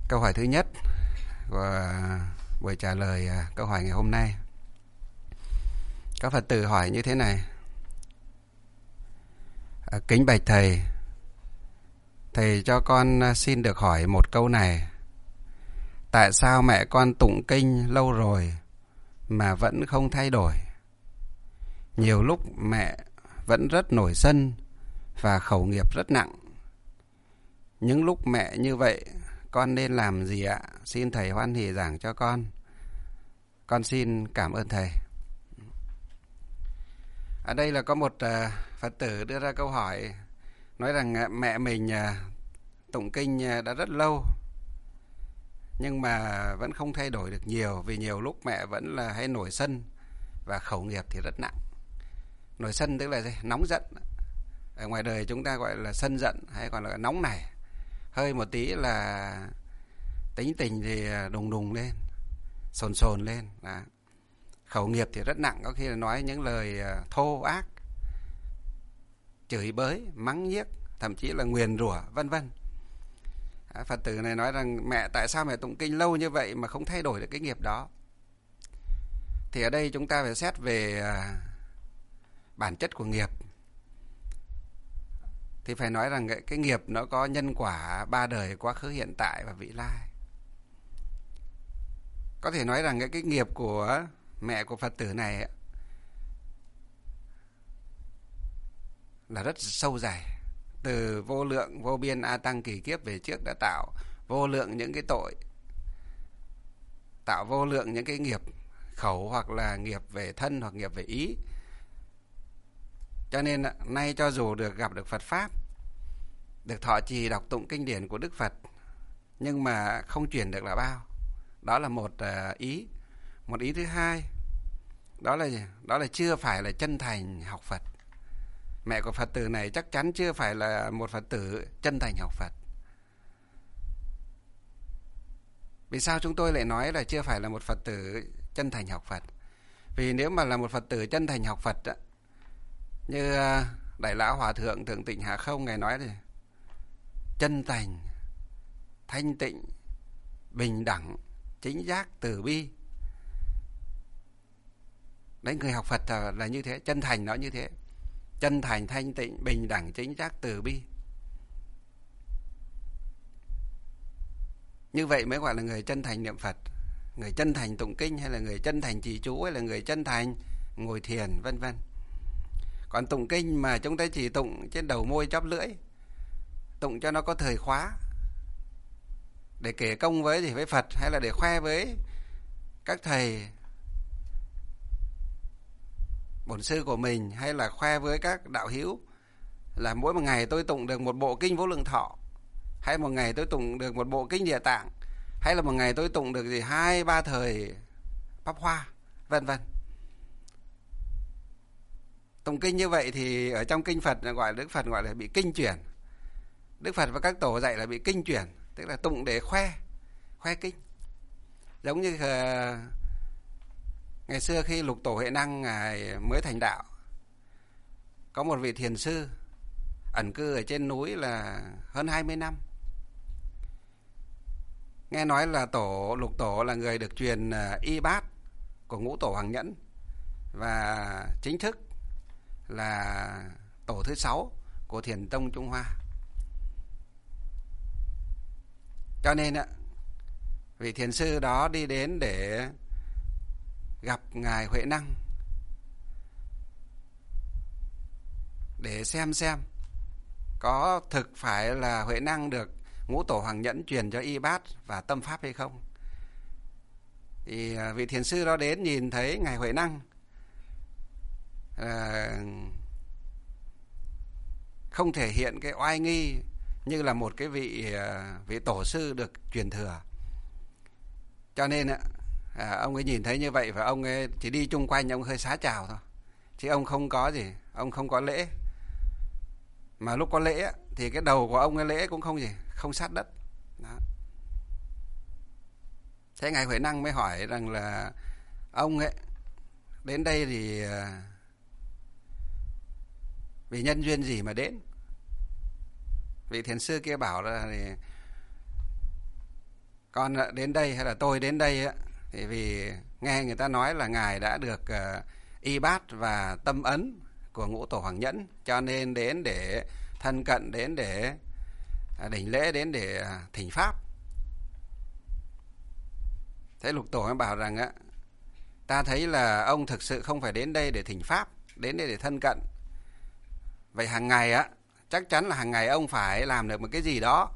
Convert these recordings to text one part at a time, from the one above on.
Câu hỏi thứ nhất của buổi trả lời câu hỏi ngày hôm nay. Các Phật tử hỏi như thế này: Kính bạch Thầy, Thầy cho con xin được hỏi một câu này. Tại sao mẹ con tụng kinh lâu rồi mà vẫn không thay đổi? Nhiều lúc mẹ vẫn rất nổi sân và khẩu nghiệp rất nặng. Những lúc mẹ như vậy, con nên làm gì ạ? Xin Thầy hoan hỷ giảng cho con. Con xin cảm ơn Thầy. Ở đây là có một Phật tử đưa ra câu hỏi, nói rằng mẹ mình tụng kinh đã rất lâu, nhưng mà vẫn không thay đổi được nhiều, vì nhiều lúc mẹ vẫn là hay nổi sân và khẩu nghiệp thì rất nặng. Nổi sân tức là gì? Nóng giận. Ở ngoài đời chúng ta gọi là sân giận, hay còn là nóng nảy. Hơi một tí là tính tình thì đùng đùng lên, sồn sồn lên. Đó. Khẩu nghiệp thì rất nặng, có khi là nói những lời thô ác, chửi bới, mắng nhiếc, thậm chí là nguyền rủa, vân vân. Phật tử này nói rằng mẹ, tại sao mẹ tụng kinh lâu như vậy mà không thay đổi được cái nghiệp đó? Thì ở đây chúng ta phải xét về bản chất của nghiệp. Thì phải nói rằng cái nghiệp nó có nhân quả ba đời, quá khứ, hiện tại và vị lai. Có thể nói rằng cái nghiệp của mẹ của Phật tử này là rất sâu dày. Từ vô lượng vô biên a tăng kỳ kiếp về trước đã tạo vô lượng những cái tội, tạo vô lượng những cái nghiệp khẩu, hoặc là nghiệp về thân, hoặc nghiệp về ý. Cho nên nay cho dù được gặp được Phật Pháp, được thọ trì đọc tụng kinh điển của Đức Phật, nhưng mà không chuyển được là bao. Đó là một ý. Một ý thứ hai, đó là chưa phải là chân thành học Phật. Mẹ của Phật tử này chắc chắn chưa phải là một Phật tử chân thành học Phật. Vì sao chúng tôi lại nói là chưa phải là một Phật tử chân thành học Phật? Vì nếu mà là một Phật tử chân thành học Phật, như Đại Lão Hòa Thượng Thượng Tịnh Hà Không Ngài nói thì chân thành, thanh tịnh, bình đẳng, chính giác, từ bi. Đấy, người học Phật là như thế, chân thành nó như thế. Chân thành, thanh tịnh, bình đẳng, chính giác, từ bi. Như vậy mới gọi là người chân thành niệm Phật, người chân thành tụng kinh, hay là người chân thành trì chú, hay là người chân thành ngồi thiền, vân vân. Còn tụng kinh mà chúng ta chỉ tụng trên đầu môi chóp lưỡi, tụng cho nó có thời khóa, để kể công với Phật, hay là để khoe với các thầy bổn sư của mình, hay là khoe với các đạo hữu là mỗi một ngày tôi tụng được một bộ kinh Vô Lượng Thọ, hay một ngày tôi tụng được một bộ kinh Địa Tạng, hay là một ngày tôi tụng được 2-3 thời Pháp Hoa, vân vân. Tụng kinh như vậy thì ở trong kinh Phật Đức Phật gọi là bị kinh chuyển. Đức Phật và các tổ dạy là bị kinh chuyển, tức là tụng để khoe kinh. Giống như ngày xưa khi Lục Tổ Huệ Năng Ngài mới thành đạo, có một vị thiền sư ẩn cư ở trên núi là hơn 20 năm. Nghe nói là Lục Tổ là người được truyền y bát của Ngũ Tổ Hoàng Nhẫn, và chính thức là tổ thứ 6 của Thiền Tông Trung Hoa. Cho nên vị thiền sư đó đi đến để gặp Ngài Huệ Năng, để xem có thực phải là Huệ Năng được Ngũ Tổ Hoàng Nhẫn truyền cho y bát và tâm pháp hay không. Thì vị thiền sư đó đến nhìn thấy Ngài Huệ Năng không thể hiện cái oai nghi như là một cái vị tổ sư được truyền thừa. Cho nên ông ấy nhìn thấy như vậy, và ông ấy chỉ đi chung quanh, ông hơi xá chào thôi, chứ ông không có gì, ông không có lễ. Mà lúc có lễ thì cái đầu của ông ấy lễ cũng không sát đất. Đó. Thế Ngài Huệ Năng mới hỏi rằng là ông ấy đến đây thì vì nhân duyên gì mà đến? Vị thiền sư kia bảo là thì con đến đây hay là tôi đến đây á, thì vì nghe người ta nói là ngài đã được y bát và tâm ấn của Ngũ Tổ Hoàng Nhẫn, cho nên đến để thân cận, đến để đảnh lễ, đến để thỉnh pháp. Thế Lục Tổ mới bảo rằng á, ta thấy là ông thực sự không phải đến đây để thỉnh pháp, đến đây để thân cận. Vậy hàng ngày á, chắc chắn là hàng ngày ông phải làm được một cái gì đó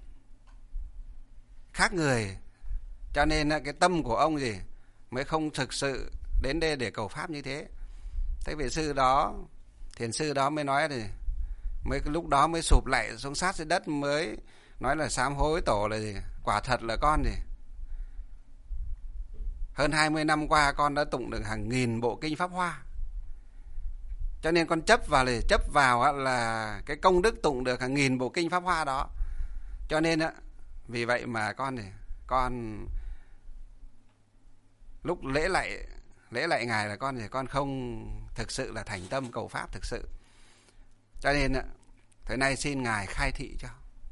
khác người, cho nên cái tâm của ông gì mới không thực sự đến đây để cầu pháp như thế. Thế vị sư đó, thiền sư đó mới nói thì mới lúc đó mới sụp lại xuống sát dưới đất, mới nói là sám hối tổ là gì, quả thật là con gì, hơn 20 năm qua con đã tụng được hàng nghìn bộ kinh Pháp Hoa, cho nên con chấp vào là cái công đức tụng được hàng nghìn bộ kinh Pháp Hoa đó. Cho nên vì vậy mà con lúc lễ lạy ngài là con không thực sự là thành tâm cầu pháp thực sự. Cho nên thời nay xin ngài khai thị cho.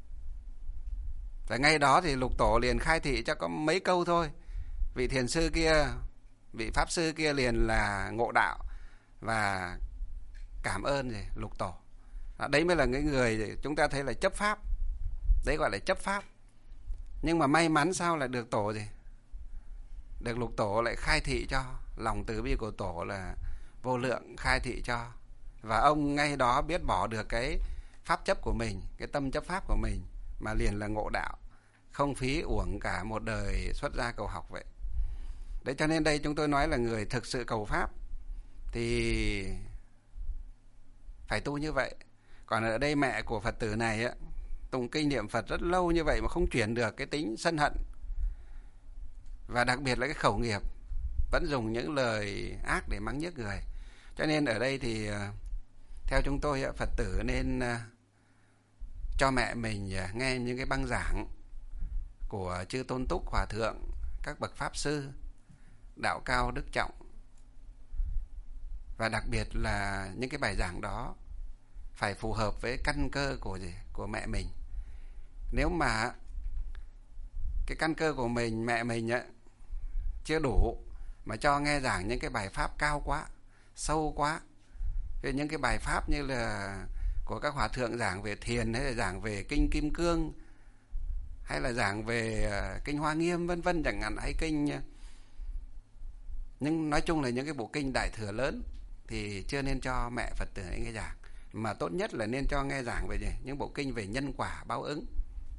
Và ngay đó thì Lục Tổ liền khai thị cho có mấy câu thôi. Vị thiền sư kia, vị pháp sư kia liền là ngộ đạo và cảm ơn gì Lục Tổ. Đấy mới là cái người chúng ta thấy là chấp pháp. Đấy gọi là chấp pháp. Nhưng mà may mắn sao lại được Tổ gì? Được Lục Tổ lại khai thị cho. Lòng từ bi của Tổ là vô lượng, khai thị cho. Và ông ngay đó biết bỏ được cái pháp chấp của mình, cái tâm chấp pháp của mình, mà liền là ngộ đạo. Không phí uổng cả một đời xuất gia cầu học vậy. Đấy, cho nên đây chúng tôi nói là người thực sự cầu pháp thì phải tu như vậy. Còn ở đây mẹ của Phật tử này á, tụng kinh niệm Phật rất lâu như vậy mà không chuyển được cái tính sân hận. Và đặc biệt là cái khẩu nghiệp, vẫn dùng những lời ác để mắng nhiếc người. Cho nên ở đây thì theo chúng tôi Phật tử nên cho mẹ mình nghe những cái băng giảng của chư Tôn Túc Hòa Thượng, các bậc Pháp Sư, đạo cao đức trọng. Và đặc biệt là những cái bài giảng đó phải phù hợp với căn cơ của mẹ mình. Nếu mà cái căn cơ của mẹ mình chưa đủ mà cho nghe giảng những cái bài pháp cao quá, sâu quá, những cái bài pháp như là của các hòa thượng giảng về thiền, hay là giảng về kinh Kim Cương, hay là giảng về kinh Hoa Nghiêm vân vân chẳng hạn, hay kinh, nhưng nói chung là những cái bộ kinh đại thừa lớn thì chưa nên cho mẹ Phật tử nghe giảng, mà tốt nhất là nên cho nghe giảng về những bộ kinh về nhân quả báo ứng.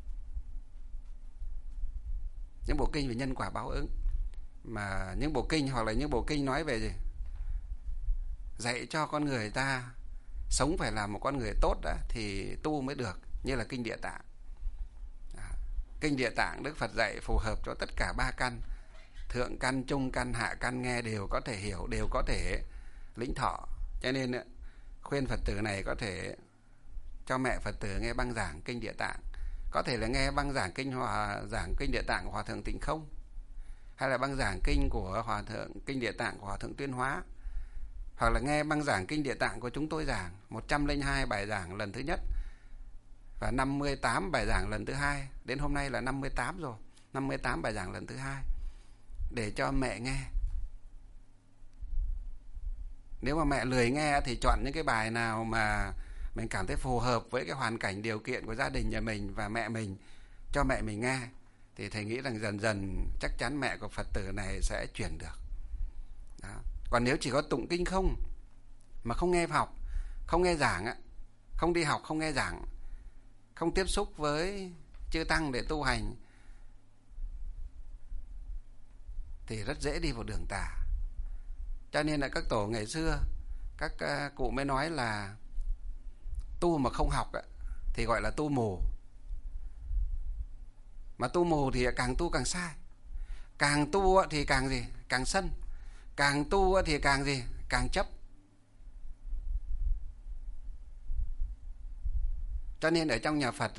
Những bộ kinh về nhân quả báo ứng, mà những bộ kinh hoặc là những bộ kinh nói về dạy cho con người ta sống phải là một con người tốt đã thì tu mới được, như là kinh Địa Tạng. Kinh Địa Tạng Đức Phật dạy phù hợp cho tất cả ba căn, thượng căn, trung căn, hạ căn, nghe đều có thể hiểu, đều có thể lĩnh thọ. Cho nên khuyên Phật tử này có thể cho mẹ Phật tử nghe băng giảng kinh Địa Tạng, có thể là nghe băng giảng kinh Địa Tạng của Hòa Thượng Tịnh Không, hay là băng giảng kinh của kinh Địa Tạng của Hòa Thượng Tuyên Hóa, hoặc là nghe băng giảng kinh Địa Tạng của chúng tôi giảng 102 bài giảng lần thứ nhất và 58 bài giảng lần thứ hai, đến hôm nay là 58 rồi, 58 bài giảng lần thứ hai, để cho mẹ nghe. Nếu mà mẹ lười nghe thì chọn những cái bài nào mà mình cảm thấy phù hợp với cái hoàn cảnh điều kiện của gia đình nhà mình và mẹ mình, cho mẹ mình nghe, thì thầy nghĩ rằng dần dần chắc chắn mẹ của Phật tử này sẽ chuyển được. Đó. Còn nếu chỉ có tụng kinh không mà không nghe học, không nghe giảng, không đi học, không nghe giảng, không tiếp xúc với chư tăng để tu hành, thì rất dễ đi vào đường tà. Cho nên là các tổ ngày xưa, các cụ mới nói là tu mà không học thì gọi là tu mù. Mà tu mù thì càng tu càng sai. Càng tu thì càng gì? Càng sân. Càng tu thì càng gì? Càng chấp. Cho nên ở trong nhà Phật,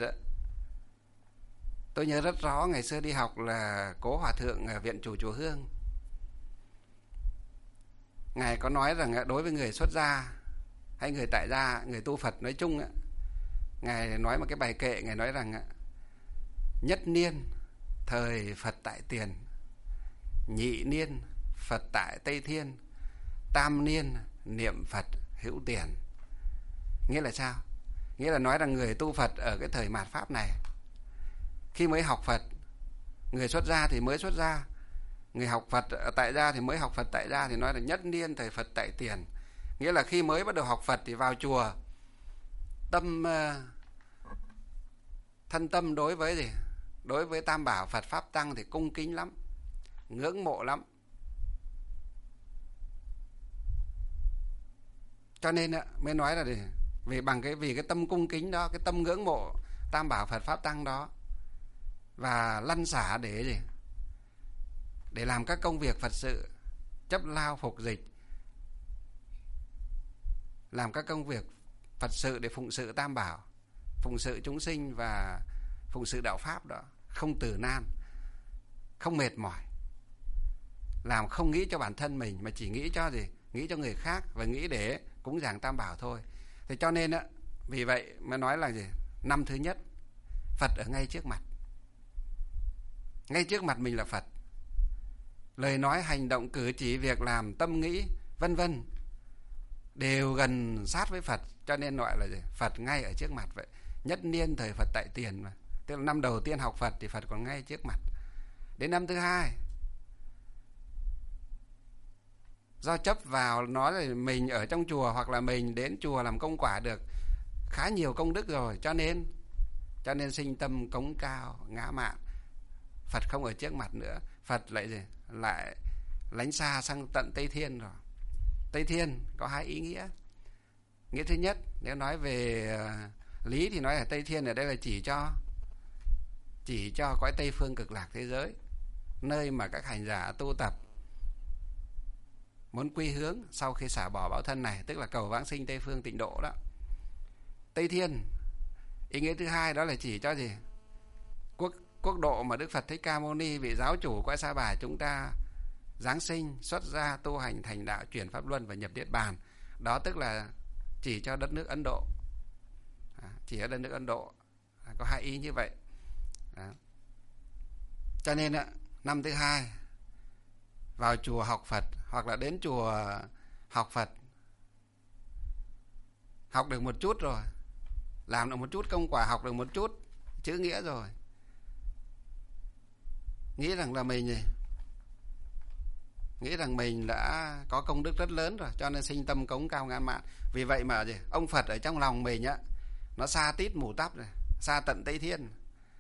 tôi nhớ rất rõ ngày xưa đi học là Cố Hòa Thượng ở Viện Chủ Chùa Hương, Ngài có nói rằng đối với người xuất gia hay người tại gia, người tu Phật nói chung, Ngài nói một cái bài kệ, Ngài nói rằng nhất niên thời Phật tại Tiền, nhị niên Phật tại Tây Thiên, tam niên niệm Phật hữu tiền. Nghĩa là sao? Nghĩa là nói rằng người tu Phật ở cái thời mạt Pháp này, khi mới học Phật, người xuất gia thì mới xuất gia, người học Phật tại gia thì mới học Phật tại gia, thì nói là nhất niên thời Phật tại Tiền. Nghĩa là khi mới bắt đầu học Phật thì vào chùa, tâm thân tâm đối với gì? Đối với Tam Bảo Phật Pháp Tăng thì cung kính lắm, ngưỡng mộ lắm. Cho nên mới nói là vì cái tâm cung kính đó, cái tâm ngưỡng mộ Tam Bảo Phật Pháp Tăng đó, và lăn xả để gì? Để làm các công việc Phật sự, chấp lao phục dịch, làm các công việc Phật sự để phụng sự Tam Bảo, phụng sự chúng sinh và phụng sự đạo Pháp đó, không từ nan, không mệt mỏi, làm không nghĩ cho bản thân mình mà chỉ nghĩ cho gì? Nghĩ cho người khác và nghĩ để cúng dường Tam Bảo thôi. Thế cho nên vì vậy mà nói là gì? Năm thứ nhất, Phật ở ngay trước mặt. Ngay trước mặt mình là Phật. Lời nói, hành động, cử chỉ, việc làm, tâm nghĩ, vân vân đều gần sát với Phật, cho nên gọi là gì? Phật ngay ở trước mặt vậy. Nhất niên thời Phật tại Tiền mà. Tức là năm đầu tiên học Phật thì Phật còn ngay trước mặt. Đến năm thứ hai, do chấp vào nói là mình ở trong chùa hoặc là mình đến chùa làm công quả được khá nhiều công đức rồi, cho nên sinh tâm cống cao ngã mạn, Phật không ở trước mặt nữa. Phật lại gì? Lại lánh xa sang tận Tây Thiên rồi. Tây Thiên có hai ý nghĩa. Nghĩa thứ nhất, nếu nói về lý thì nói là Tây Thiên ở đây là chỉ cho cõi Tây phương cực lạc thế giới, nơi mà các hành giả tu tập muốn quy hướng sau khi xả bỏ báo thân này, tức là cầu vãng sinh Tây phương tịnh độ đó. Tây Thiên, ý nghĩa thứ hai đó là chỉ cho gì? Quốc độ mà Đức Phật Thích Ca Mâu Ni, vị giáo chủ cõi Sa Bà chúng ta giáng sinh, xuất gia, tu hành, thành đạo, chuyển pháp luân và nhập niết bàn. Đó tức là chỉ cho đất nước Ấn Độ. Chỉ ở đất nước Ấn Độ. Có hai ý như vậy. Cho nên năm thứ hai vào chùa học Phật, hoặc là đến chùa học Phật, học được một chút rồi, làm được một chút công quả, học được một chút chữ nghĩa rồi, nghĩ rằng mình đã có công đức rất lớn rồi, cho nên sinh tâm cống cao ngã mạn. Vì vậy mà ông Phật ở trong lòng mình nó xa tít mù tắp rồi, xa tận Tây Thiên.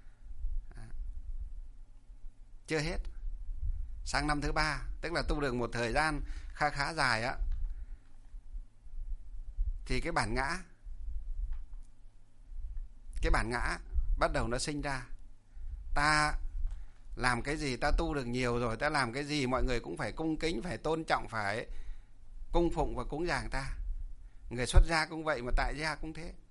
Chưa hết, sang năm thứ ba, tức là tu được một thời gian khá dài thì cái bản ngã bắt đầu nó sinh ra. Ta làm cái gì, ta tu được nhiều rồi, ta làm cái gì mọi người cũng phải cung kính, phải tôn trọng, phải cung phụng và cúng dường ta. Người xuất gia cũng vậy, mà tại gia cũng thế.